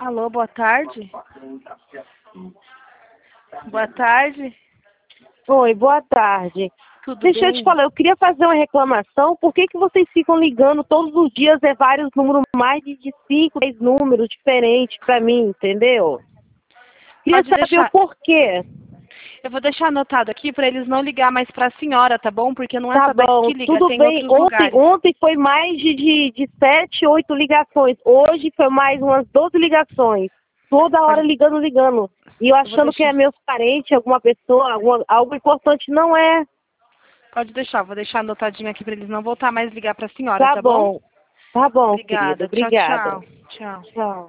Alô, boa tarde. Boa tarde. Oi, boa tarde. Tudo Deixa eu bem? te falar, eu queria fazer uma reclamação. Por que vocês ficam ligando todos os dias, vários números, mais de 5, 10 números diferentes pra mim, entendeu? Queria Pode saber o deixar. porquê. Eu vou deixar anotado aqui para eles não ligar mais para a senhora, tá bom? Porque não é Tá só daqui bom, que liga, tudo tem bem. outros Ontem, lugares. ontem foi mais de 7, 8 ligações. Hoje foi mais umas 12 ligações. Toda hora Pode... ligando. E eu Eu vou achando que deixar. é meus parentes, alguma pessoa, algo importante. Não é. Pode deixar, vou deixar anotadinho aqui para eles não voltar mais ligar para a senhora, Tá tá bom? bom. Tá bom, querida. Obrigada. Tchau, Obrigada. tchau. Tchau. Tchau.